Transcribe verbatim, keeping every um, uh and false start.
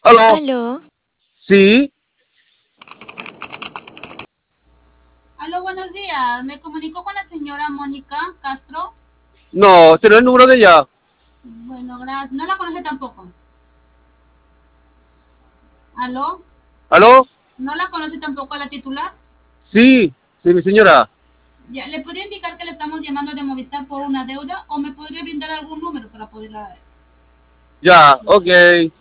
¿Aló? Aló, Sí. Aló, buenos días. Me comunico con la señora Mónica Castro. No, este no es el número de ella. Bueno, gracias. No la conoce tampoco. Aló. ¿Aló? No la conoce tampoco a la titular. Sí, sí, mi señora. Ya, ¿le podría indicar que le estamos llamando de Movistar por una deuda o me podría brindar algún número para poderla... Ya, ok.